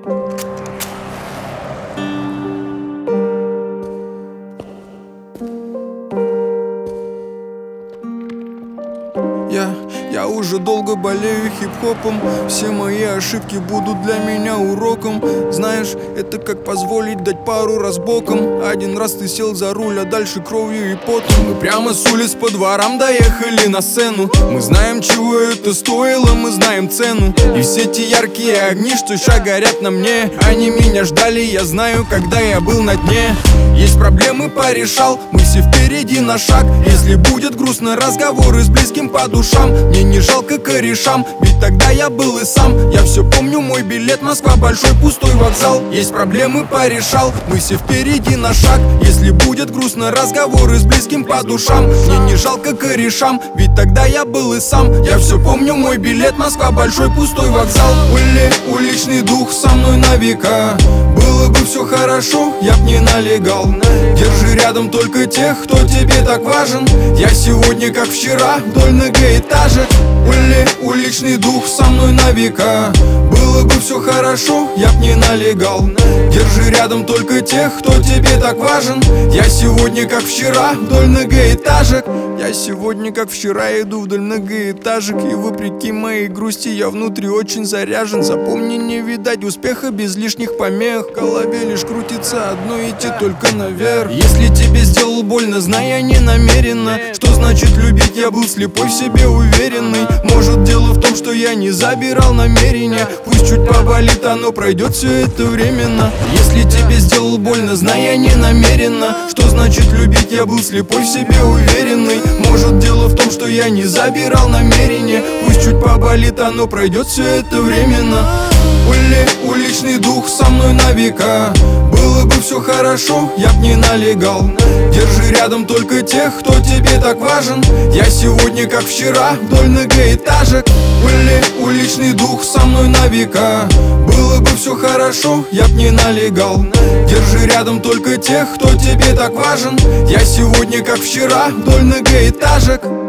Я уже долго болею хип-хопом. Все мои ошибки будут для меня уроком. Знаешь, это как позволить дать пару раз боком. Один раз ты сел за руль, а дальше кровью и потом. Мы прямо с улиц по дворам доехали на сцену. Мы знаем, чего это стоило, мы знаем цену. И все те яркие огни, что ща горят на мне, они меня ждали, я знаю, когда я был на дне. Есть проблемы, порешал, мы все впереди на шаг. Если будет грустно, разговоры с близким по душам. Мне не жалко корешам, ведь тогда я был и сам. Я все помню, мой билет, Москва, большой пустой вокзал. Есть проблемы, порешал, мы все впереди на шаг. Если будет грустно, разговоры с близким по душам. Мне не жалко корешам, ведь тогда я был и сам. Я все помню, мой билет, Москва, большой пустой вокзал. Уличный дух со мной на века. Было бы все хорошо, я б не налегал. Держи рядом только тех, кто тебе так важен. Я сегодня, как вчера, вдоль многоэтажек. Уличный дух со мной на века. Было бы все хорошо, я б не налегал. Держи рядом только тех, кто тебе так важен. Я сегодня, как вчера, вдоль многоэтажек. Я сегодня, как вчера, иду вдоль многоэтажек. И вопреки моей грусти я внутри очень заряжен. Запомни, не видать успеха без лишних помех. В голове лишь крутится одно, идти только наверх. Если тебе сделал больно, знай, я не намеренно. Что значит любить? Я был слепой, в себе уверенный. Может, дело в том, что я не забирал намерения. Пусть чуть поболит, оно пройдет, все это временно. Если тебе сделал больно, знай, я не намеренно. Что значит любить? Я был слепой, в себе уверенный. Может, дело в том, что я не забирал намерения. Пусть чуть поболит, оно пройдет, все это временно. Уличный дух со мной на века. Было бы все хорошо, я б не налегал. Держи рядом только тех, кто тебе так важен. Я сегодня, как вчера, вдоль многоэтажек. Уличный дух со мной на века. Было бы все хорошо, я б не налегал. Держи рядом только тех, кто тебе так важен. Я сегодня, как вчера, вдоль многоэтажек.